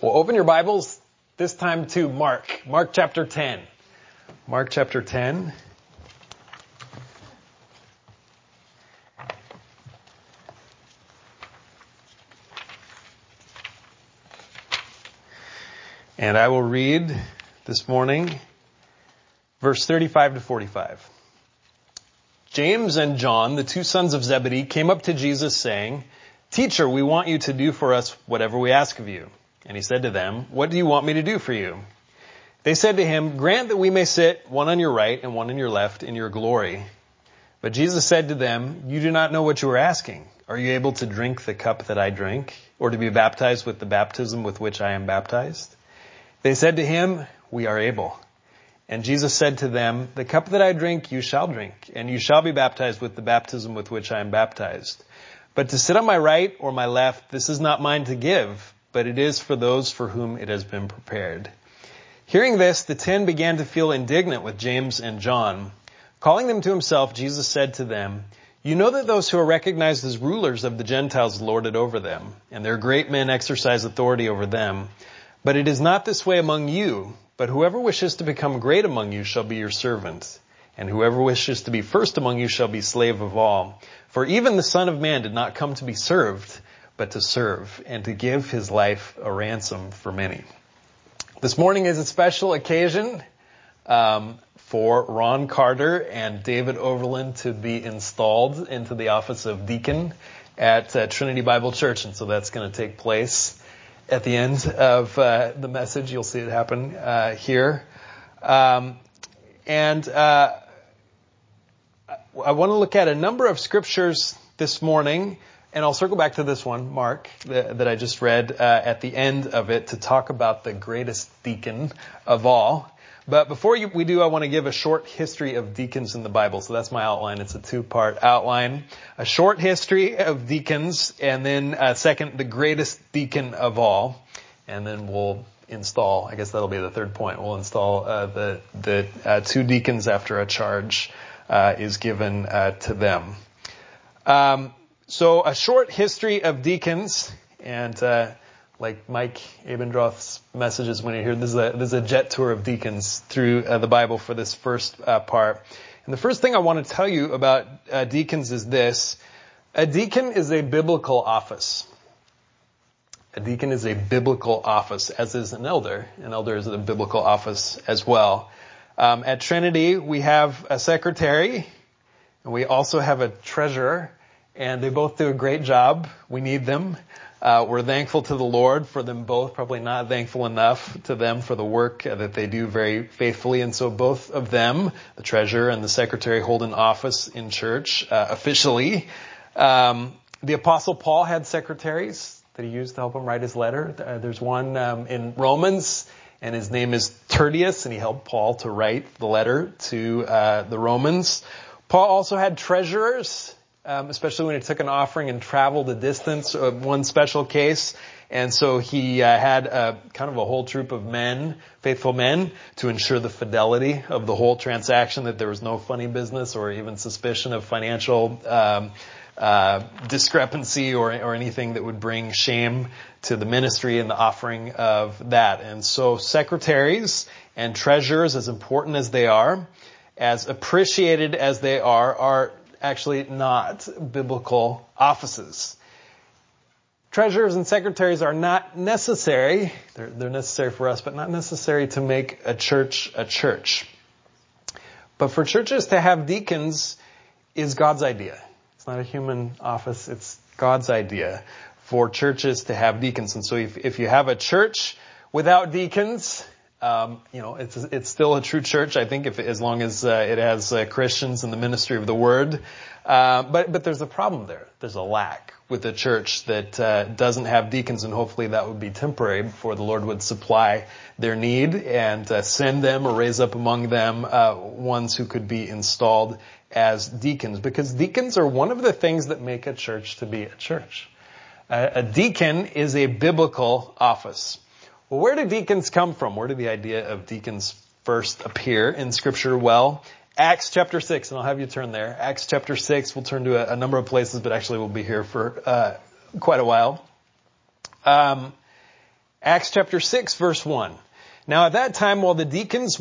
Well, open your Bibles this time to Mark chapter 10. Mark chapter 10. And I will read this morning verse 35 to 45. James and John, the two sons of Zebedee, came up to Jesus saying, "Teacher, we want you to do for us whatever we ask of you." And he said to them, "What do you want me to do for you?" They said to him, "Grant that we may sit one on your right and one on your left in your glory." But Jesus said to them, "You do not know what you are asking. Are you able to drink the cup that I drink, or to be baptized with the baptism with which I am baptized?" They said to him, "We are able." And Jesus said to them, "The cup that I drink you shall drink, and you shall be baptized with the baptism with which I am baptized. But to sit on my right or my left, this is not mine to give, but it is for those for whom it has been prepared." Hearing this, the 10 began to feel indignant with James and John. Calling them to himself, Jesus said to them, "You know that those who are recognized as rulers of the Gentiles lord it over them, and their great men exercise authority over them. But it is not this way among you, but whoever wishes to become great among you shall be your servant, and whoever wishes to be first among you shall be slave of all. For even the Son of Man did not come to be served, but to serve, and to give his life a ransom for many." This morning is a special occasion for Ron Carter and David Overland to be installed into the office of deacon at Trinity Bible Church, and so that's going to take place at the end of the message. You'll see it happen here. I want to look at a number of scriptures this morning, and I'll circle back to this one, Mark, that I just read at the end of it to talk about the greatest deacon of all. But before we do, I want to give a short history of deacons in the Bible. So that's my outline. It's a two-part outline. A short history of deacons, and then second, the greatest deacon of all. And then we'll install, I guess that'll be the third point, we'll install the two deacons after a charge is given to them. So a short history of deacons, and like Mike Abendroth's messages when you hear this is a jet tour of deacons through the Bible for this first part. And the first thing I want to tell you about deacons is this: a deacon is a biblical office. A deacon is a biblical office, as is an elder. An elder is a biblical office as well. At Trinity, we have a secretary, and we also have a treasurer. And they both do a great job. We need them. We're thankful to the Lord for them both, probably not thankful enough to them for the work that they do very faithfully. And so both of them, the treasurer and the secretary, hold an office in church officially. The Apostle Paul had secretaries that he used to help him write his letter. There's one in Romans, and his name is Tertius, and he helped Paul to write the letter to the Romans. Paul also had treasurers, especially when he took an offering and traveled a distance, one special case. And so he had kind of a whole troop of men, faithful men, to ensure the fidelity of the whole transaction, that there was no funny business or even suspicion of financial discrepancy or anything that would bring shame to the ministry and the offering of that. And so secretaries and treasurers, as important as they are, as appreciated as they are actually not biblical offices. Treasurers and secretaries are not necessary. They're necessary for us, but not necessary to make a church a church. But for churches to have deacons is God's idea. It's not a human office. It's God's idea for churches to have deacons. And so if you have a church without deacons, it's still a true church, I think, as long as it has Christians in the ministry of the word. But there's a problem there. There's a lack with a church that doesn't have deacons, and hopefully that would be temporary before the Lord would supply their need and send them or raise up among them ones who could be installed as deacons. Because deacons are one of the things that make a church to be a church. A deacon is a biblical office. Well, where do deacons come from? Where did the idea of deacons first appear in Scripture? Well, Acts chapter 6, and I'll have you turn there. Acts chapter 6, we'll turn to a number of places, but actually we'll be here for quite a while. Acts chapter 6, verse 1. Now at that time, while the deacons,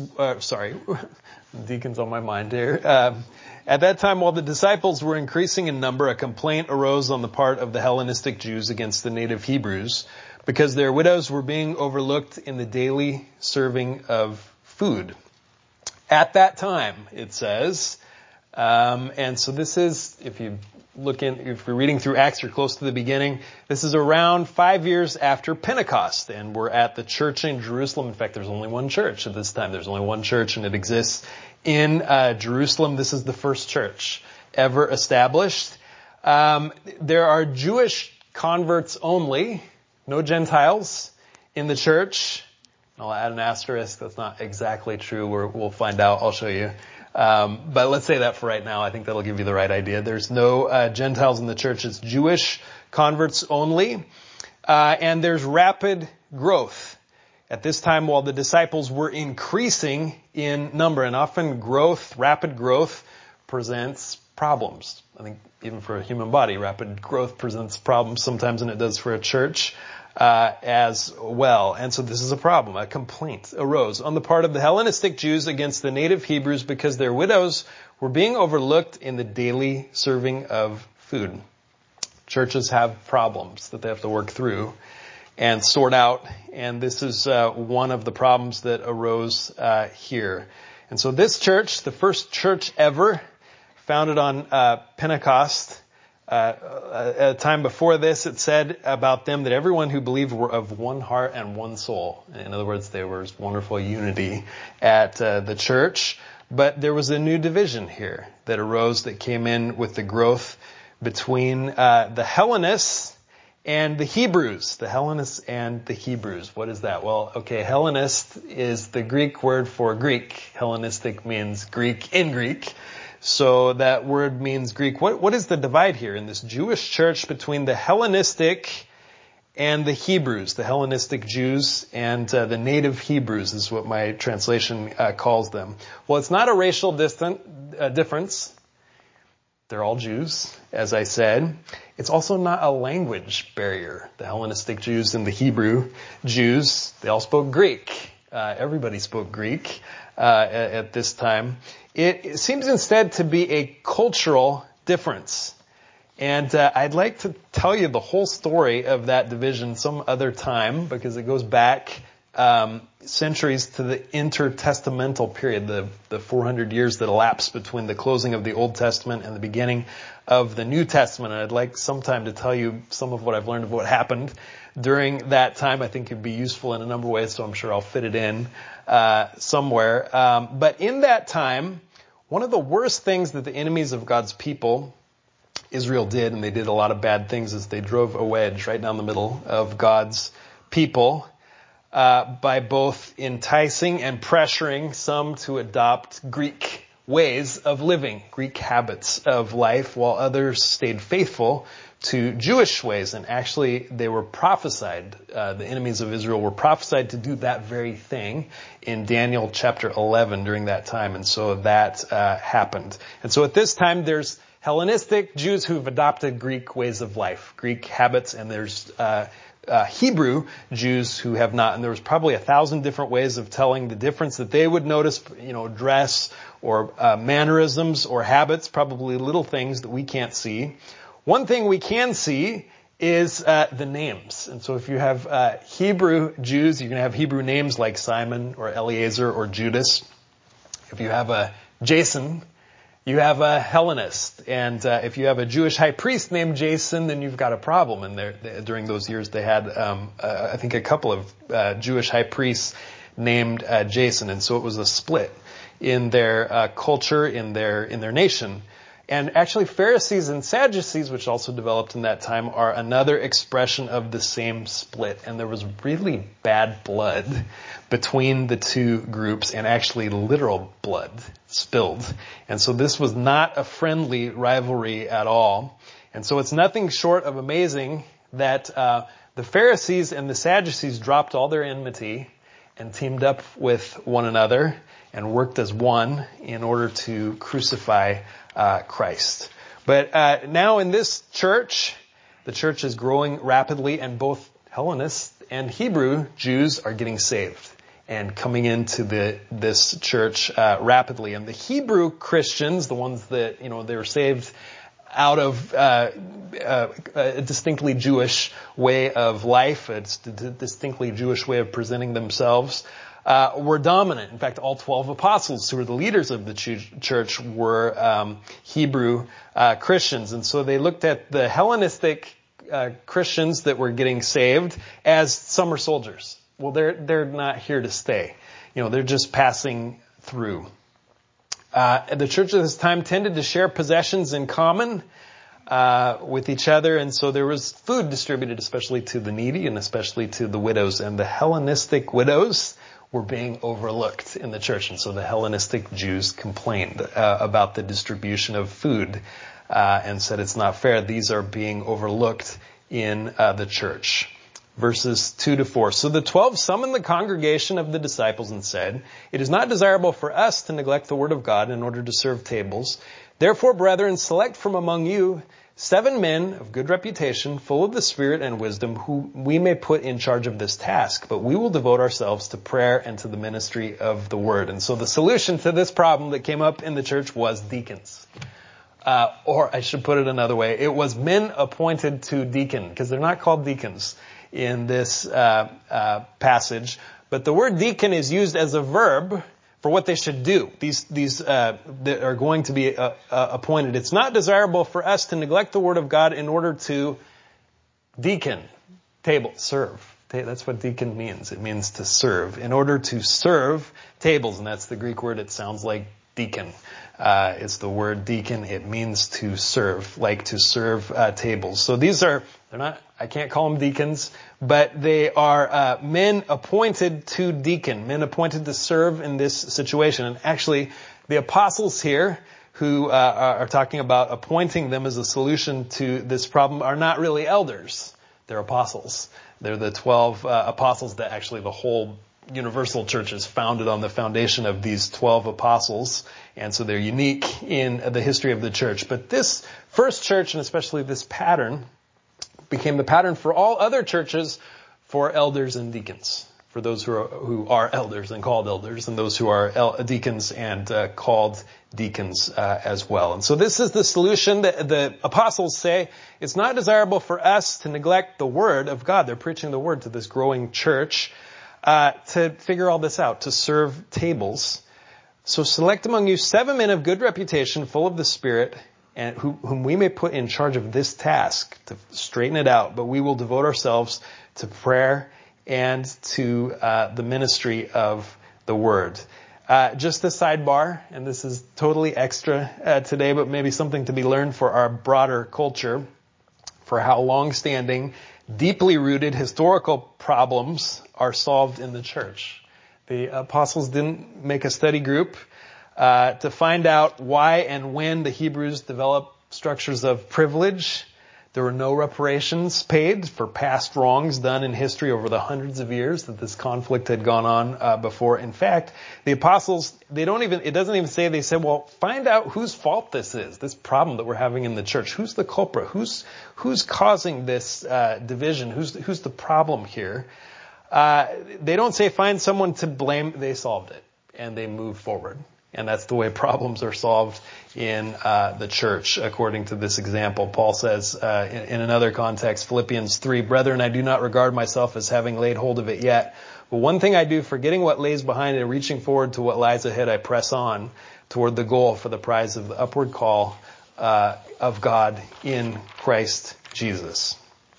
deacons on my mind here. At that time, while the disciples were increasing in number, a complaint arose on the part of the Hellenistic Jews against the native Hebrews because their widows were being overlooked in the daily serving of food. At that time, it says, and so this is, if you're reading through Acts, you're close to the beginning. This is around 5 years after Pentecost, and we're at the church in Jerusalem. In fact, there's only one church at this time. There's only one church, and it exists in Jerusalem. This is the first church ever established. There are Jewish converts only, no Gentiles in the church. I'll add an asterisk. That's not exactly true. We'll find out. I'll show you. But let's say that for right now. I think that'll give you the right idea. There's no Gentiles in the church. It's Jewish converts only. And there's rapid growth. At this time, while the disciples were increasing in number, and often rapid growth presents problems. I think even for a human body, rapid growth presents problems sometimes than it does for a church as well. And so this is a problem. A complaint arose on the part of the Hellenistic Jews against the native Hebrews because their widows were being overlooked in the daily serving of food. Churches have problems that they have to work through and sort out. And this is one of the problems that arose here. And so this church, the first church ever, founded on Pentecost, a time before this, it said about them that everyone who believed were of one heart and one soul. In other words, there was wonderful unity at the church. But there was a new division here that arose that came in with the growth between the Hellenists and the Hebrews. The Hellenists and the Hebrews. What is that? Well, okay, Hellenist is the Greek word for Greek. Hellenistic means Greek in Greek. So that word means Greek. What is the divide here in this Jewish church between the Hellenistic and the Hebrews? The Hellenistic Jews and the native Hebrews is what my translation calls them. Well, it's not a racial difference. They're all Jews, as I said. It's also not a language barrier. The Hellenistic Jews and the Hebrew Jews, they all spoke Greek. Everybody spoke Greek at this time. It seems instead to be a cultural difference. And I'd like to tell you the whole story of that division some other time because it goes back centuries to the intertestamental period, the 400 years that elapsed between the closing of the Old Testament and the beginning of the New Testament. And I'd like sometime to tell you some of what I've learned of what happened during that time. I think it'd be useful in a number of ways, so I'm sure I'll fit it in somewhere. But in that time, one of the worst things that the enemies of God's people, Israel, did, and they did a lot of bad things, is they drove a wedge right down the middle of God's people by both enticing and pressuring some to adopt Greek ways of living, Greek habits of life, while others stayed faithful to Jewish ways. And actually, they were prophesied, the enemies of Israel were prophesied to do that very thing in Daniel chapter 11 during that time. And so that happened. And so at this time, there's Hellenistic Jews who've adopted Greek ways of life, Greek habits, and there's Hebrew Jews who have not. And there was probably 1,000 different ways of telling the difference that they would notice, dress or mannerisms or habits, probably little things that we can't see. One thing we can see is the names. And so if you have Hebrew Jews, you're going to have Hebrew names like Simon or Eliezer or Judas. If you have a Jason, you have a Hellenist. And if you have a Jewish high priest named Jason, then you've got a problem. And during those years, they had, I think, a couple of Jewish high priests named Jason. And so it was a split in their culture, in their nation. And actually, Pharisees and Sadducees, which also developed in that time, are another expression of the same split. And there was really bad blood between the two groups, and actually literal blood spilled. And so this was not a friendly rivalry at all. And so it's nothing short of amazing that the Pharisees and the Sadducees dropped all their enmity and teamed up with one another and worked as one in order to crucify Christ. But now in this church, the church is growing rapidly, and both Hellenists and Hebrew Jews are getting saved and coming into this church rapidly. And the Hebrew Christians, the ones that, they were saved out of a distinctly Jewish way of life, a distinctly Jewish way of presenting themselves, were dominant. In fact, all 12 apostles who were the leaders of the church were Hebrew Christians. And so they looked at the Hellenistic Christians that were getting saved as summer soldiers. Well, they're not here to stay. They're just passing through. The church at this time tended to share possessions in common with each other, and so there was food distributed, especially to the needy and especially to the widows. And the Hellenistic widows were being overlooked in the church, and so the Hellenistic Jews complained about the distribution of food and said it's not fair. These are being overlooked in the church. Verses 2-4. So the 12 summoned the congregation of the disciples and said, "It is not desirable for us to neglect the word of God in order to serve tables. Therefore, brethren, select from among you 7 men of good reputation, full of the Spirit and wisdom, who we may put in charge of this task. But we will devote ourselves to prayer and to the ministry of the word." And so the solution to this problem that came up in the church was deacons. Or I should put it another way. It was men appointed to deacon, because they're not called deacons in this passage. But the word deacon is used as a verb for what they should do. These that are going to be appointed. It's not desirable for us to neglect the word of God in order to deacon, serve. That's what deacon means. It means to serve. In order to serve tables, and that's the Greek word. It sounds like deacon. It's the word deacon. It means to serve, like to serve tables. So they're not, I can't call them deacons, but they are men appointed to deacon, men appointed to serve in this situation. And actually, the apostles here, who are talking about appointing them as a solution to this problem, are not really elders. They're apostles. They're the 12 apostles that actually the whole universal church is founded on the foundation of these 12 apostles. And so they're unique in the history of the church. But this first church, and especially this pattern, became the pattern for all other churches for elders and deacons. For those who are elders and called elders, and those who are deacons and called deacons as well. And so this is the solution that the apostles say. It's not desirable for us to neglect the word of God. They're preaching the word to this growing church to figure all this out, to serve tables. So select among you 7 men of good reputation, full of the Spirit, and whom we may put in charge of this task to straighten it out. But we will devote ourselves to prayer and to the ministry of the word. Just a sidebar, and this is totally extra today, but maybe something to be learned for our broader culture, for how long-standing, deeply rooted historical problems are solved in the church. The apostles didn't make a study group to find out why and when the Hebrews developed structures of privilege. There were no reparations paid for past wrongs done in history over the hundreds of years that this conflict had gone on before. In fact, the apostles, it doesn't even say, they said, well, find out whose fault this is, this problem that we're having in the church. Who's the culprit? Who's causing this division? Who's the problem here? They don't say find someone to blame. They solved it and they moved forward. And that's the way problems are solved in the church, according to this example. Paul says in another context, Philippians 3, "Brethren, I do not regard myself as having laid hold of it yet. But one thing I do, forgetting what lays behind and reaching forward to what lies ahead, I press on toward the goal for the prize of the upward call of God in Christ Jesus."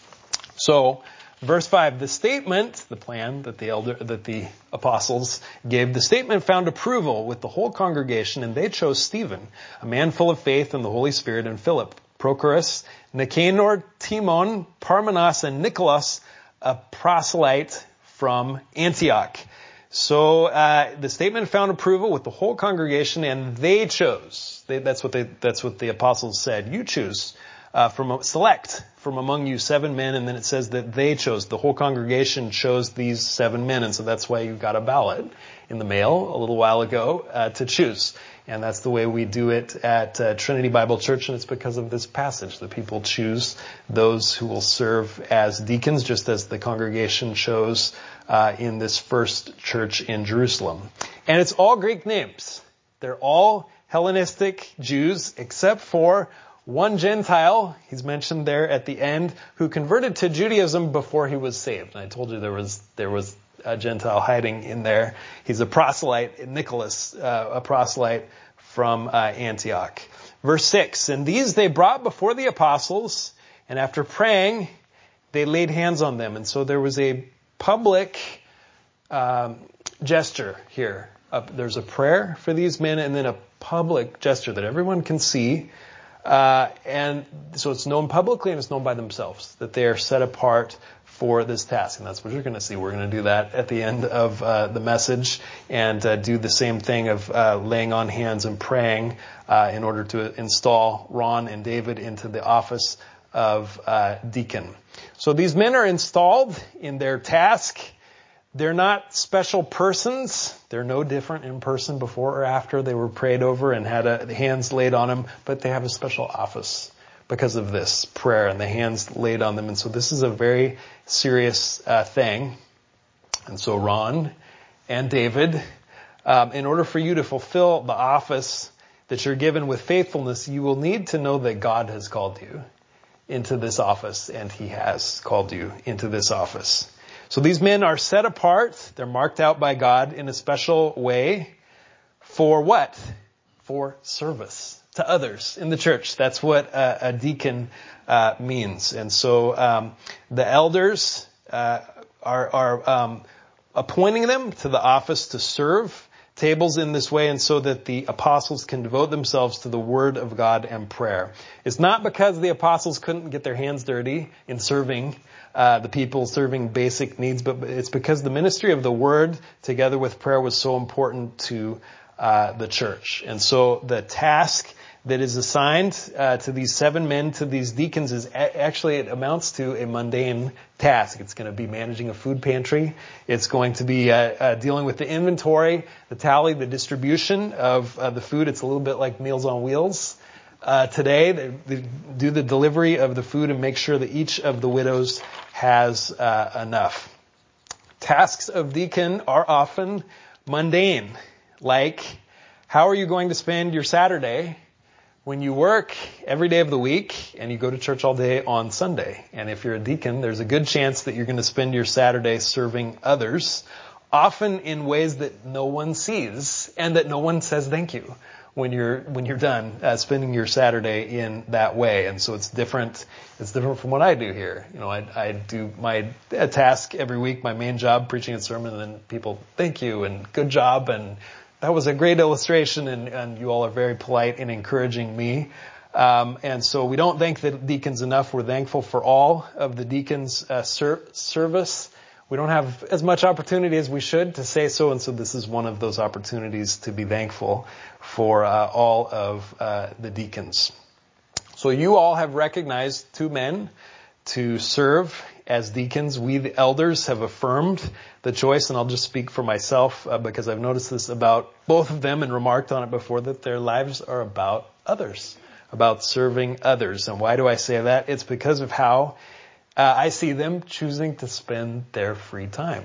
So, verse 5, the statement, the plan that the apostles gave, the statement found approval with the whole congregation, and they chose Stephen, a man full of faith and the Holy Spirit, and Philip, Prochorus, Nicanor, Timon, Parmenas, and Nicholas, a proselyte from Antioch. So the statement found approval with the whole congregation, and they chose. That's what the apostles said. You choose select from among you 7 men, and then it says that they chose, the whole congregation chose these 7 men, and so that's why you got a ballot in the mail a little while ago to choose. And that's the way we do it at Trinity Bible Church, and it's because of this passage that people choose those who will serve as deacons, just as the congregation chose in this first church in Jerusalem. And it's all Greek names. They're all Hellenistic Jews, except for one Gentile, he's mentioned there at the end, who converted to Judaism before he was saved. And I told you there was a Gentile hiding in there. He's a proselyte, Nicholas, a proselyte from Antioch. Verse 6, and these they brought before the apostles, and after praying, they laid hands on them. And so there was a public gesture here. There's a prayer for these men, and then a public gesture that everyone can see. And so it's known publicly and it's known by themselves that they are set apart for this task. And that's what you're going to see. We're going to do that at the end of the message and do the same thing of laying on hands and praying in order to install Ron and David into the office of deacon. So these men are installed in their task. They're not special persons. They're no different in person before or after they were prayed over and had hands laid on them, but they have a special office because of this prayer and the hands laid on them. And so this is a very serious thing. And so Ron and David, in order for you to fulfill the office that you're given with faithfulness, you will need to know that God has called you into this office, and he has called you into this office. So these men are set apart. They're marked out by God in a special way for what? For service to others in the church. That's what a deacon means. And so the elders are appointing them to the office to serve tables in this way, and so that the apostles can devote themselves to the word of God and prayer. It's not because the apostles couldn't get their hands dirty in serving the people, serving basic needs, but it's because the ministry of the word together with prayer was so important to the church. And so the task that is assigned to these 7 men, to these deacons, is actually, it amounts to a mundane task. It's going to be managing a food pantry. It's going to be dealing with the inventory, the tally, the distribution of the food. It's a little bit like Meals on Wheels. Today, they do the delivery of the food and make sure that each of the widows has enough. Tasks of deacon are often mundane, like how are you going to spend your Saturday when you work every day of the week and you go to church all day on Sunday? And if you're a deacon, there's a good chance that you're going to spend your Saturday serving others, often in ways that no one sees and that no one says thank you when you're done spending your Saturday in that way. And so it's different. It's different from what I do here. You know, I do my task every week, my main job, preaching a sermon, and then people thank you and good job, and that was a great illustration, and you all are very polite in encouraging me. And so we don't thank the deacons enough. We're thankful for all of the deacons' service. We don't have as much opportunity as we should to say so, and so this is one of those opportunities to be thankful for all of the deacons. So you all have recognized 2 men to serve as deacons. We, the elders, have affirmed the choice, and I'll just speak for myself because I've noticed this about both of them and remarked on it before, that their lives are about others, about serving others. And why do I say that? It's because of how I see them choosing to spend their free time.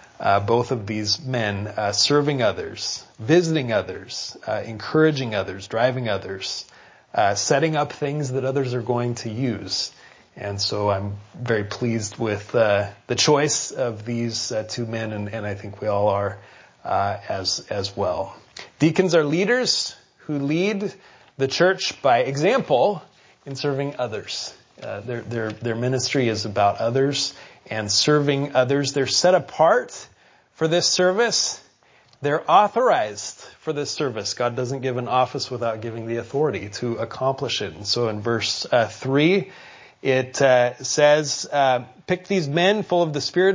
Both of these men serving others, visiting others, encouraging others, driving others, setting up things that others are going to use. And so I'm very pleased with the choice of these 2 men, and I think we all are as well. Deacons are leaders who lead the church by example in serving others. Their ministry is about others and serving others. They're set apart for this service. They're authorized for this service. God doesn't give an office without giving the authority to accomplish it. And so in verse 3, it says, pick these men full of the spirit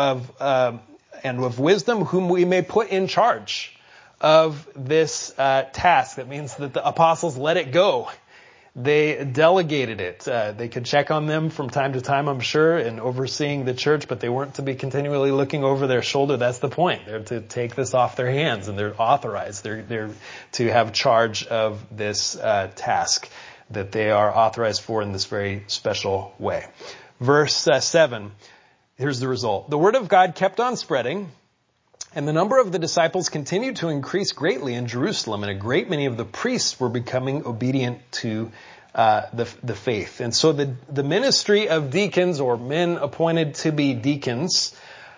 and of wisdom, whom we may put in charge of this task. That means that the apostles let it go. they delegated it. They could check on them from time to time, I'm sure, in overseeing the church, but they weren't to be continually looking over their shoulder. That's the point. They're to take this off their hands, and they're authorized. They're to have charge of this task that they are authorized for in this very special way. Verse 7, here's the result. The word of God kept on spreading, and the number of the disciples continued to increase greatly in Jerusalem, and a great many of the priests were becoming obedient to the faith. And so the ministry of deacons, or men appointed to be deacons,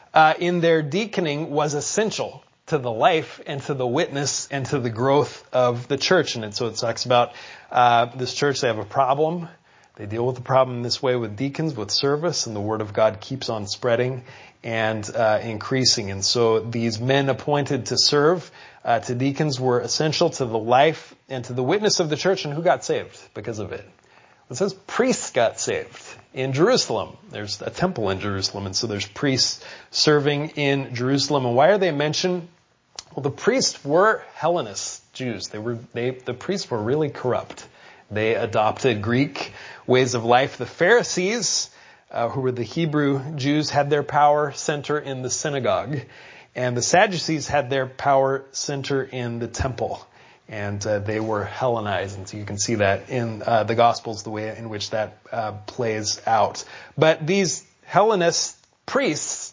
in their deaconing was essential to the life and to the witness and to the growth of the church. And so it talks about this church, they have a problem. They deal with the problem in this way with deacons, with service, and the word of God keeps on spreading and increasing. And so these men appointed to serve to deacons were essential to the life and to the witness of the church. And who got saved because of it? It says priests got saved in Jerusalem. There's a temple in Jerusalem, and so there's priests serving in Jerusalem. And why are they mentioned? Well, the priests were Hellenist Jews. The priests were really corrupt. They adopted Greek ways of life. The Pharisees, who were the Hebrew Jews, had their power center in the synagogue. And the Sadducees had their power center in the temple. And they were Hellenized. And so you can see that in the Gospels, the way in which that plays out. But these Hellenist priests,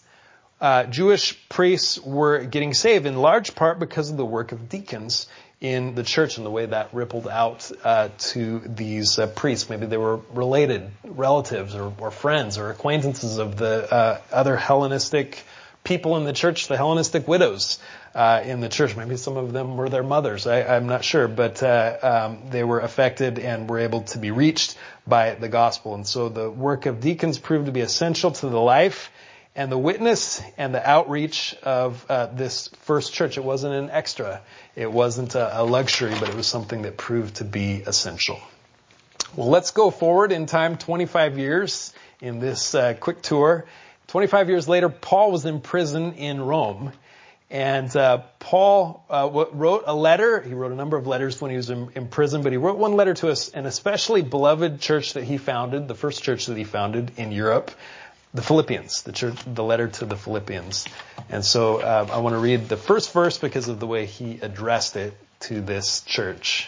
Jewish priests, were getting saved in large part because of the work of deacons in the church and the way that rippled out to these priests. Maybe they were related relatives or friends or acquaintances of the other Hellenistic people in the church, the Hellenistic widows in the church. Maybe some of them were their mothers. I'm not sure, but they were affected and were able to be reached by the gospel. And so the work of deacons proved to be essential to the life and the witness and the outreach of this first church. It wasn't an extra. It wasn't a luxury, but it was something that proved to be essential. Well, let's go forward in time 25 years in this quick tour. 25 years later, Paul was in prison in Rome. And Paul wrote a letter. He wrote a number of letters when he was in prison, but he wrote one letter to an especially beloved church that he founded, the first church that he founded in Europe, the Philippians, the letter to the Philippians. And so I want to read the first verse because of the way he addressed it to this church.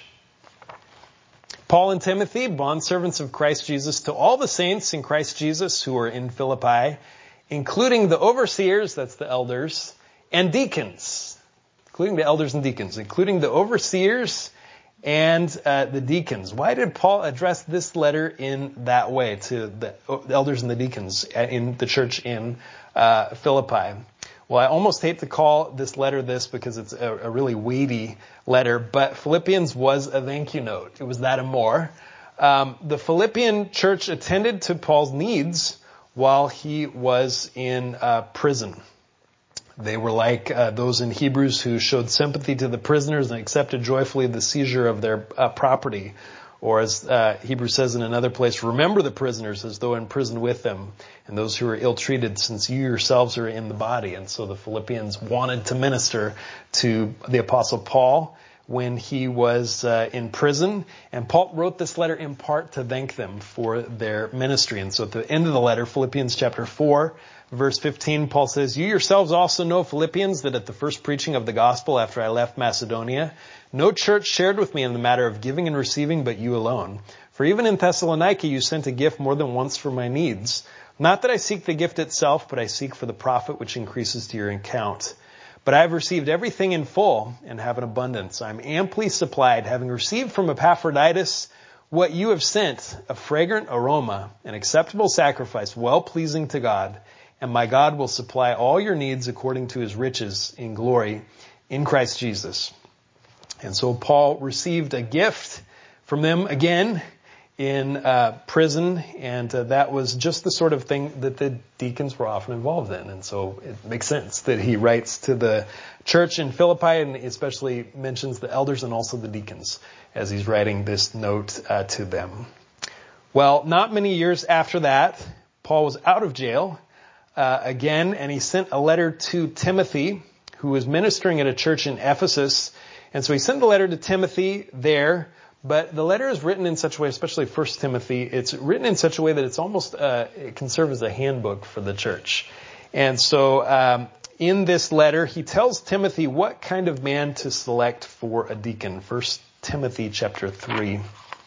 Paul and Timothy, bondservants of Christ Jesus, to all the saints in Christ Jesus who are in Philippi, including the overseers, that's the elders, and deacons, including the overseers and the deacons. Why did Paul address this letter in that way to the elders and the deacons in the church in Philippi? Well, I almost hate to call this letter this because it's a really weighty letter, but Philippians was a thank you note. It was that and more. The Philippian church attended to Paul's needs while he was in prison. They were like those in Hebrews who showed sympathy to the prisoners and accepted joyfully the seizure of their property. Or as Hebrews says in another place, remember the prisoners as though in prison with them, and those who are ill-treated, since you yourselves are in the body. And so the Philippians wanted to minister to the Apostle Paul when he was in prison. And Paul wrote this letter in part to thank them for their ministry. And so at the end of the letter, Philippians chapter 4, verse 15, Paul says, you yourselves also know, Philippians, that at the first preaching of the gospel after I left Macedonia, no church shared with me in the matter of giving and receiving but you alone. For even in Thessalonica you sent a gift more than once for my needs. Not that I seek the gift itself, but I seek for the profit which increases to your account. But I have received everything in full and have an abundance. I am amply supplied, having received from Epaphroditus what you have sent, a fragrant aroma, an acceptable sacrifice, well-pleasing to God. And my God will supply all your needs according to his riches in glory in Christ Jesus. And so Paul received a gift from them again in prison, and that was just the sort of thing that the deacons were often involved in. And so it makes sense that he writes to the church in Philippi and especially mentions the elders and also the deacons as he's writing this note to them. Well, not many years after that, Paul was out of jail again, and he sent a letter to Timothy, who was ministering at a church in Ephesus. And so he sent the letter to Timothy there, But the letter is written in such a way, especially 1 Timothy, it's written in such a way that it's almost, it can serve as a handbook for the church. And so, in this letter, he tells Timothy what kind of man to select for a deacon. 1 Timothy chapter 3.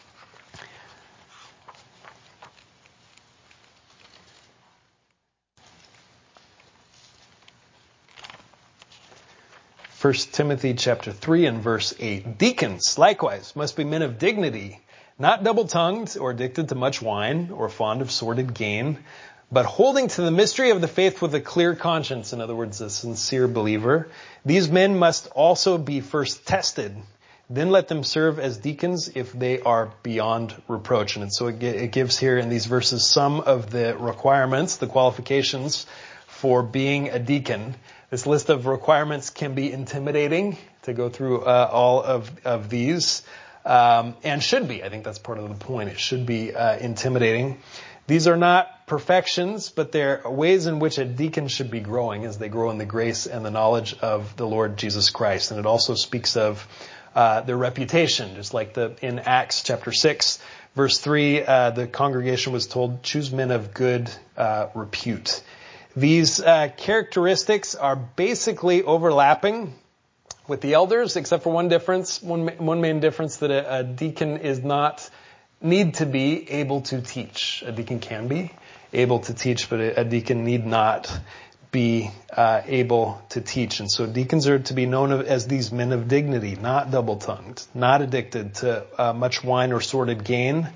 First Timothy chapter 3 and verse 8. Deacons, likewise, must be men of dignity, not double-tongued or addicted to much wine or fond of sordid gain, but holding to the mystery of the faith with a clear conscience, in other words, a sincere believer. These men must also be first tested. Then let them serve as deacons if they are beyond reproach. And so it gives here in these verses some of the requirements, the qualifications for being a deacon. This list of requirements can be intimidating to go through all of these, and should be. I think that's part of the point. It should be intimidating. These are not perfections, but they're ways in which a deacon should be growing as they grow in the grace and the knowledge of the Lord Jesus Christ. And it also speaks of their reputation, just like in Acts chapter 6, verse 3, the congregation was told, choose men of good repute. These characteristics are basically overlapping with the elders, except for one difference, one main difference, that a deacon is not need to be able to teach. A deacon can be able to teach, but a deacon need not be able to teach. And so deacons are to be known as these men of dignity, not double-tongued, not addicted to much wine or sordid gain.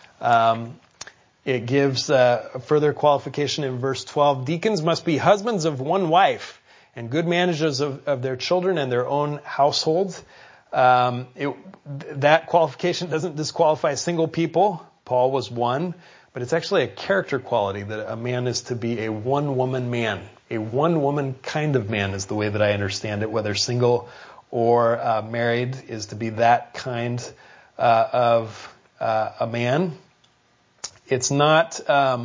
It gives a further qualification in verse 12. Deacons must be husbands of one wife and good managers of their children and their own household. That qualification doesn't disqualify single people. Paul was one, but it's actually a character quality that a man is to be a one-woman man. A one-woman kind of man is the way that I understand it, whether single or married, is to be that kind of a man. It's not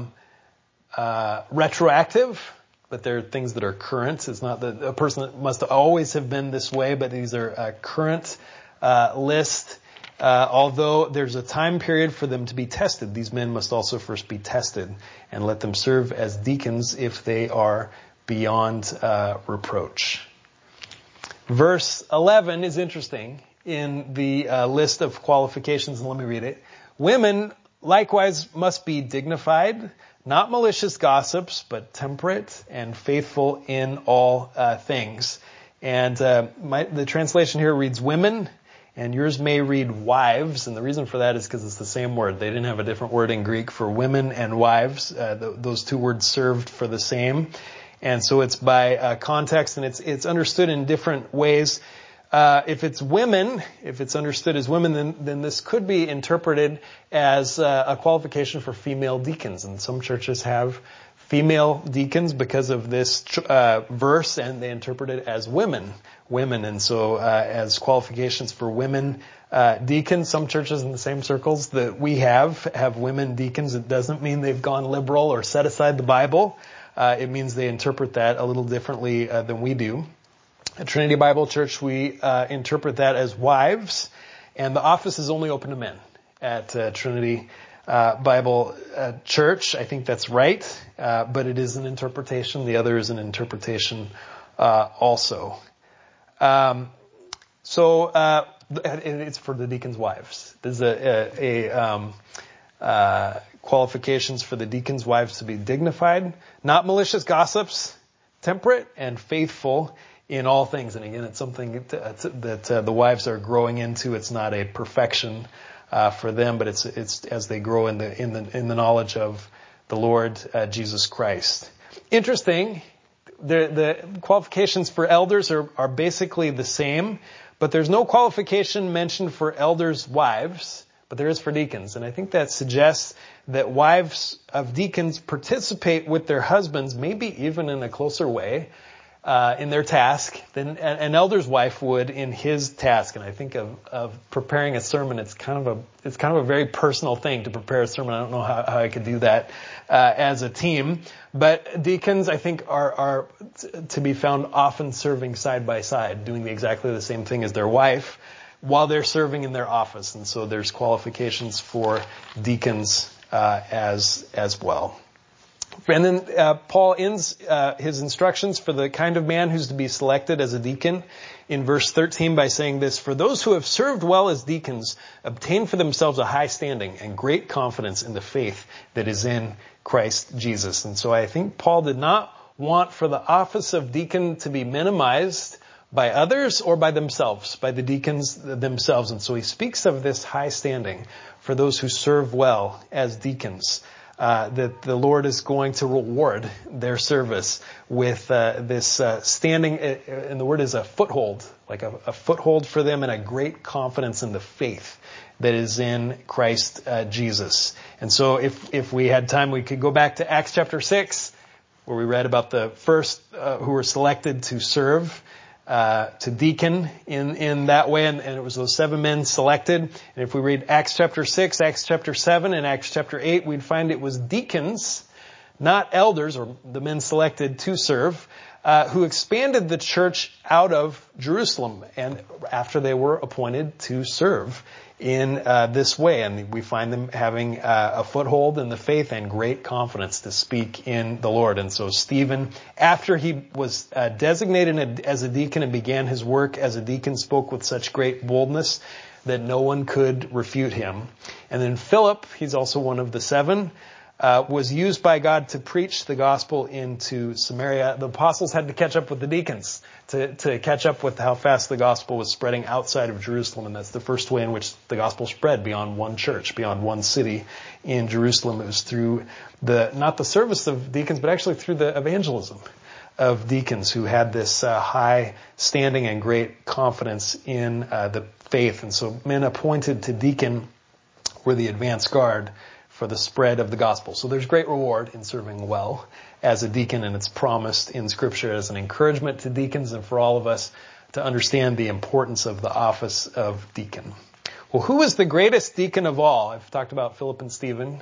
retroactive, but there are things that are current. It's not that a person that must always have been this way, but these are a current list. Although there's a time period for them to be tested, these men must also first be tested, and let them serve as deacons if they are beyond reproach. Verse 11 is interesting in the list of qualifications, and let me read it. Women likewise must be dignified, not malicious gossips, but temperate and faithful in all things. And the translation here reads women, and yours may read wives. And the reason for that is because it's the same word. They didn't have a different word in Greek for women and wives. Those two words served for the same. And so it's by context, and it's understood in different ways. If it's women, if it's understood as women, then this could be interpreted as a qualification for female deacons. And some churches have female deacons because of this verse, and they interpret it as women. And so as qualifications for women deacons, some churches in the same circles that we have women deacons. It doesn't mean they've gone liberal or set aside the Bible. It means they interpret that a little differently than we do. At Trinity Bible Church, we interpret that as wives, and the office is only open to men at Trinity Bible Church. I think that's right, but it is an interpretation. The other is an interpretation also. So it's for the deacons' wives. There's qualifications for the deacons' wives to be dignified, not malicious gossips, temperate, and faithful in all things. And again, it's something that the wives are growing into. It's not a perfection for them, but it's as they grow in the knowledge of the Lord Jesus Christ. Interesting. The qualifications for elders are basically the same, but there's no qualification mentioned for elders' wives, but there is for deacons. And I think that suggests that wives of deacons participate with their husbands, maybe even in a closer way, in their task than an elder's wife would in his task. And I think of preparing a sermon, it's kind of a very personal thing to prepare a sermon. I don't know how I could do that as a team. But deacons, I think, are to be found often serving side by side, doing exactly the same thing as their wife, while they're serving in their office. And so there's qualifications for deacons as well. And then Paul ends his instructions for the kind of man who's to be selected as a deacon in verse 13 by saying this: "For those who have served well as deacons obtain for themselves a high standing and great confidence in the faith that is in Christ Jesus." And so I think Paul did not want for the office of deacon to be minimized by others or by themselves, by the deacons themselves. And so he speaks of this high standing for those who serve well as deacons. That the Lord is going to reward their service with this standing, and the word is a foothold, like a foothold for them, and a great confidence in the faith that is in Christ Jesus. And so if we had time, we could go back to Acts chapter 6, where we read about the first who were selected to serve, to deacon in that way, and it was those 7 men selected. And if we read Acts chapter 6, Acts chapter 7, and Acts chapter 8, we'd find it was deacons, not elders, or the men selected to serve, who expanded the church out of Jerusalem, and after they were appointed to serve in this way. And we find them having a foothold in the faith and great confidence to speak in the Lord. And so Stephen, after he was designated as a deacon and began his work as a deacon, spoke with such great boldness that no one could refute him. And then Philip, he's also one of the 7, was used by God to preach the gospel into Samaria. The apostles had to catch up with the deacons to catch up with how fast the gospel was spreading outside of Jerusalem. And that's the first way in which the gospel spread beyond one church, beyond one city in Jerusalem. It was through not the service of deacons, but actually through the evangelism of deacons who had this high standing and great confidence in the faith. And so men appointed to deacon were the advance guard for the spread of the gospel. So there's great reward in serving well as a deacon, and it's promised in Scripture as an encouragement to deacons and for all of us to understand the importance of the office of deacon. Well, who is the greatest deacon of all? I've talked about Philip and Stephen.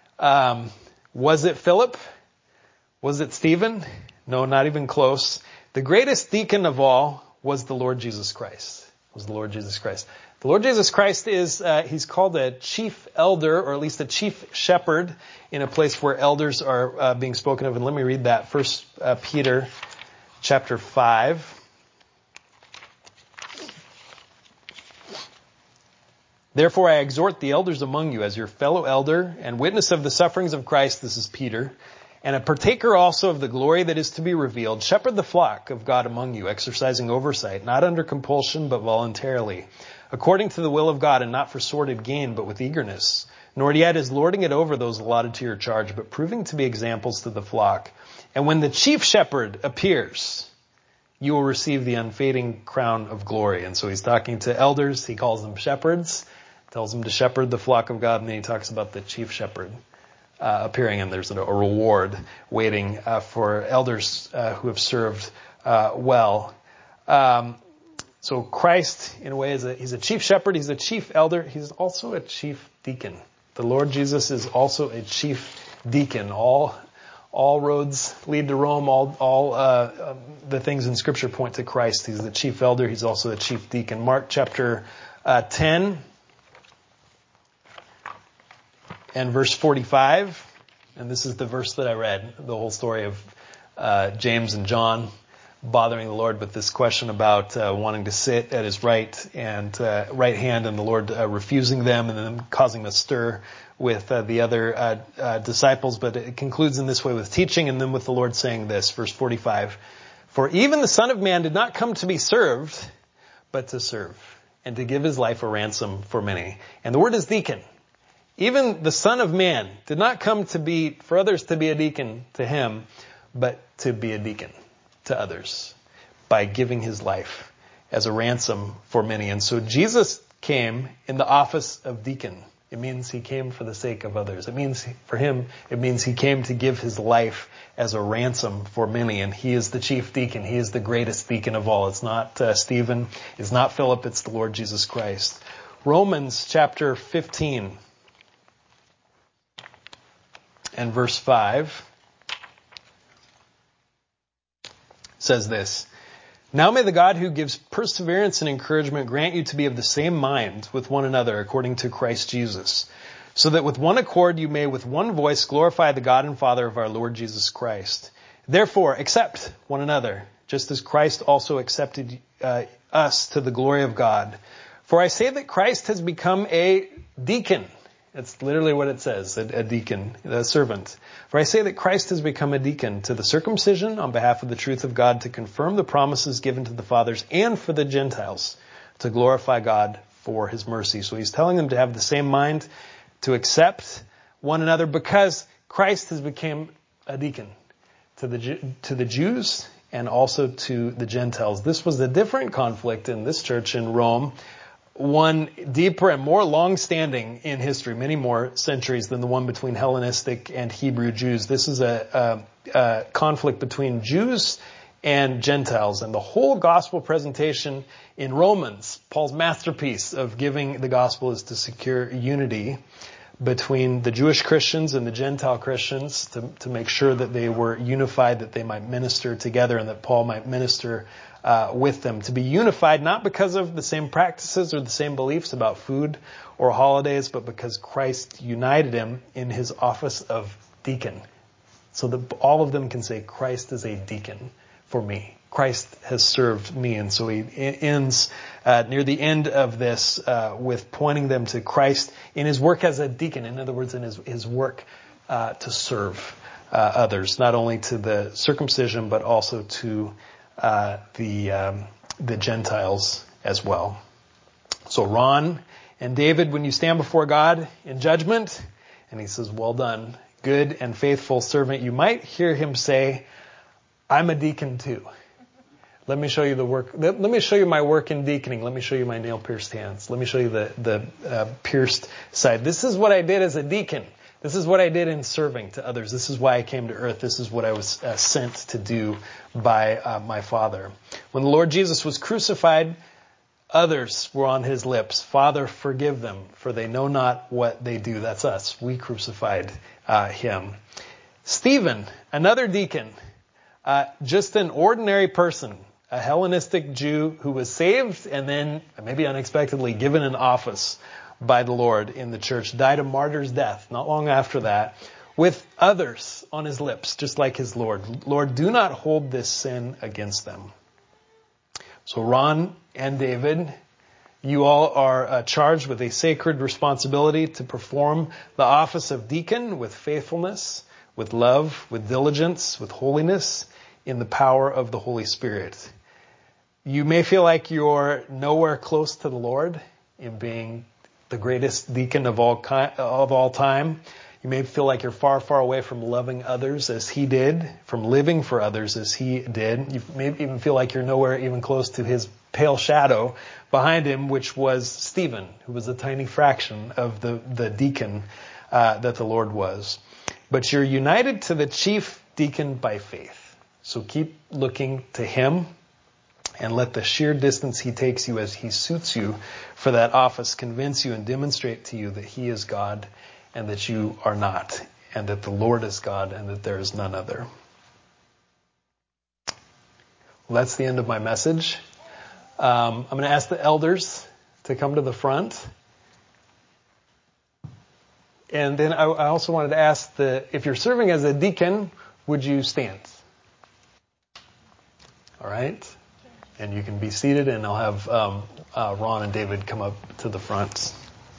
Was it Philip? Was it Stephen? No, not even close. The greatest deacon of all was the Lord Jesus Christ. The Lord Jesus Christ is, he's called a chief elder, or at least a chief shepherd, in a place where elders are being spoken of. And let me read that. 1 Peter chapter 5. "Therefore I exhort the elders among you as your fellow elder and witness of the sufferings of Christ," this is Peter, "and a partaker also of the glory that is to be revealed. Shepherd the flock of God among you, exercising oversight, not under compulsion, but voluntarily, according to the will of God, and not for sordid gain, but with eagerness. Nor yet as lording it over those allotted to your charge, but proving to be examples to the flock. And when the chief shepherd appears, you will receive the unfading crown of glory." And so he's talking to elders. He calls them shepherds, tells them to shepherd the flock of God, and then he talks about the chief shepherd appearing, and there's a reward waiting for elders who have served well. So Christ, in a way, he's a chief shepherd, he's a chief elder, he's also a chief deacon. The Lord Jesus is also a chief deacon. All roads lead to Rome. All the things in Scripture point to Christ. He's the chief elder. He's also the chief deacon. Mark chapter 10 and verse 45. And this is the verse that I read, the whole story of James and John bothering the Lord with this question about wanting to sit at his right hand, and the Lord refusing them, and then causing a stir with the other disciples. But it concludes in this way with teaching, and then with the Lord saying this, verse 45, "For even the Son of Man did not come to be served, but to serve, and to give his life a ransom for many." And the word is deacon. Even the Son of Man did not come for others to be a deacon to him, but to be a deacon to others by giving his life as a ransom for many. And so Jesus came in the office of deacon. It means he came for the sake of others. It means he came to give his life as a ransom for many. And he is the chief deacon. He is the greatest deacon of all. It's not Stephen. It's not Philip. It's the Lord Jesus Christ. Romans chapter 15 and verse 5 says this: Now may the God who gives perseverance and encouragement grant you to be of the same mind with one another according to Christ Jesus, so that with one accord you may with one voice glorify the God and Father of our Lord Jesus Christ. Therefore, accept one another, just as Christ also accepted us to the glory of God. For I say that Christ has become a deacon. That's literally what it says, a deacon, a servant. For I say that Christ has become a deacon to the circumcision on behalf of the truth of God, to confirm the promises given to the fathers, and for the Gentiles, to glorify God for his mercy. So he's telling them to have the same mind, to accept one another, because Christ has become a deacon to the Jews and also to the Gentiles. This was a different conflict in this church in Rome, one deeper and more long-standing in history, many more centuries than the one between Hellenistic and Hebrew Jews. This is a conflict between Jews and Gentiles. And the whole gospel presentation in Romans, Paul's masterpiece of giving the gospel, is to secure unity between the Jewish Christians and the Gentile Christians, to make sure that they were unified, that they might minister together, and that Paul might minister with them. To be unified not because of the same practices or the same beliefs about food or holidays, but because Christ united him in his office of deacon. So that all of them can say, Christ is a deacon for me. Christ has served me. And so he ends near the end of this with pointing them to Christ in his work as a deacon. In other words, in his work to serve others, not only to the circumcision, but also to the Gentiles as well. So Ron and David, when you stand before God in judgment, and he says, well done, good and faithful servant, you might hear him say, I'm a deacon too. Let me show you the work. Let me show you my work in deaconing. Let me show you my nail-pierced hands. Let me show you the pierced side. This is what I did as a deacon. This is what I did in serving to others. This is why I came to earth. This is what I was sent to do by my Father. When the Lord Jesus was crucified, others were on his lips. Father, forgive them, for they know not what they do. That's us. We crucified him. Stephen, another deacon, just an ordinary person, a Hellenistic Jew who was saved and then maybe unexpectedly given an office by the Lord in the church, died a martyr's death not long after that, with others on his lips, just like his Lord. Lord, do not hold this sin against them. So Ron and David, you all are charged with a sacred responsibility to perform the office of deacon with faithfulness, with love, with diligence, with holiness, in the power of the Holy Spirit. You may feel like you're nowhere close to the Lord in being the greatest deacon of all time. You may feel like you're far, far away from loving others as he did, from living for others as he did. You may even feel like you're nowhere even close to his pale shadow behind him, which was Stephen, who was a tiny fraction of the deacon that the Lord was. But you're united to the chief deacon by faith. So keep looking to him, and let the sheer distance he takes you as he suits you for that office convince you and demonstrate to you that he is God and that you are not, and that the Lord is God and that there is none other. Well, that's the end of my message. I'm going to ask the elders to come to the front. And then I also wanted to ask if you're serving as a deacon, would you stand? All right. And you can be seated, and I'll have Ron and David come up to the front.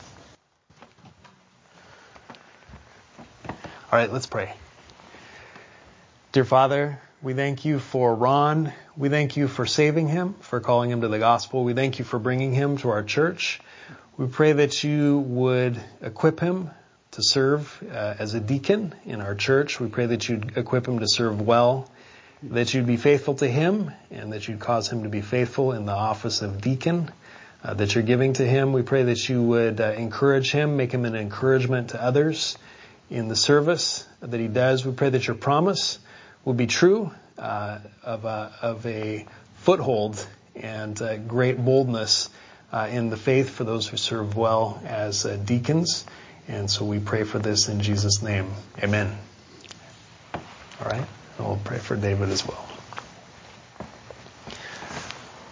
All right, let's pray. Dear Father, we thank you for Ron. We thank you for saving him, for calling him to the gospel. We thank you for bringing him to our church. We pray that you would equip him to serve as a deacon in our church. We pray that you'd equip him to serve well, that you'd be faithful to him, and that you'd cause him to be faithful in the office of deacon that you're giving to him. We pray that you would encourage him, make him an encouragement to others in the service that he does. We pray that your promise will be true of a foothold and great boldness in the faith for those who serve well as deacons. And so we pray for this in Jesus' name. Amen. All right. And we'll pray for David as well.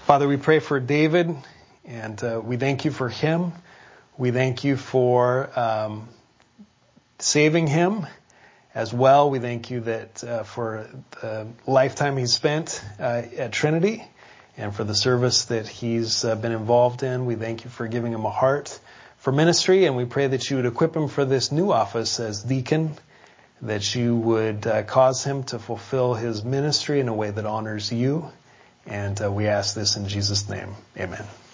Father, we pray for David, and we thank you for him. We thank you for saving him as well. We thank you that for the lifetime he's spent at Trinity and for the service that he's been involved in. We thank you for giving him a heart for ministry, and we pray that you would equip him for this new office as deacon, that you would cause him to fulfill his ministry in a way that honors you. And we ask this in Jesus' name. Amen.